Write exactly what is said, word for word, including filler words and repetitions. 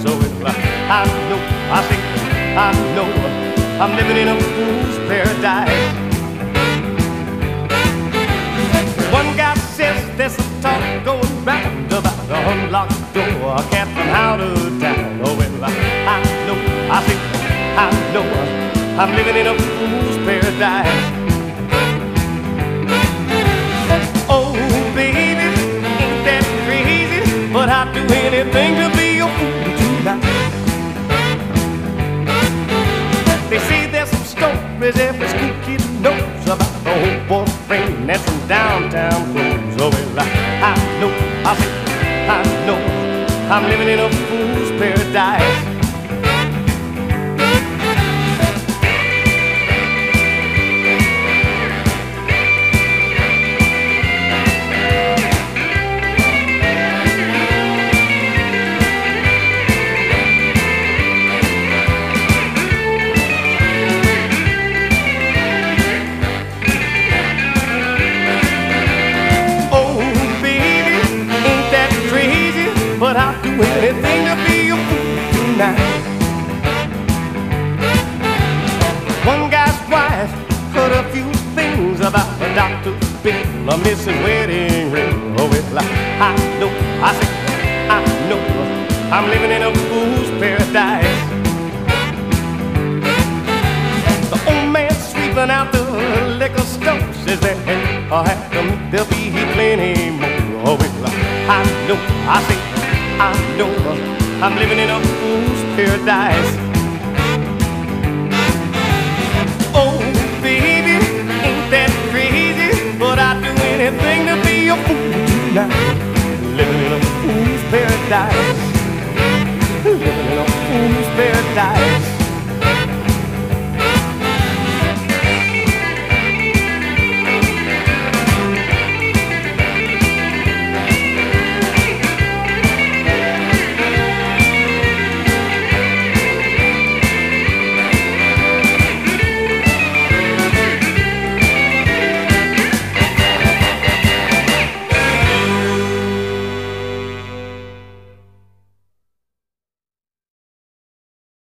So well, I know, I think, I know I'm living in a fool's paradise. One guy says there's some talk going round about the unlocked door, Captain out of town. Oh well, I know, I think, I know I'm living in a fool's paradise. Oh baby, ain't that crazy? But I'd do anything to be your fool tonight. They say there's some stories every school kid knows about the old boyfriend that's from downtown clothes. Oh well, I, I know, I think, I know I'm living in a fool's paradise. But I'll do anything to be your fool tonight. One guy's wife heard a few things about the doctor's bill, a missing wedding ring. Oh well, I, I know, I say, I know I'm living in a fool's paradise. The old man sweeping out the liquor store says that I'll have to meet, there'll be plenty more. Oh well, I know, I say, I know I'm living in a fool's paradise. Oh baby, ain't that crazy? But I'd do anything to be your fool tonight. Living in a fool's paradise. Living in a fool's paradise.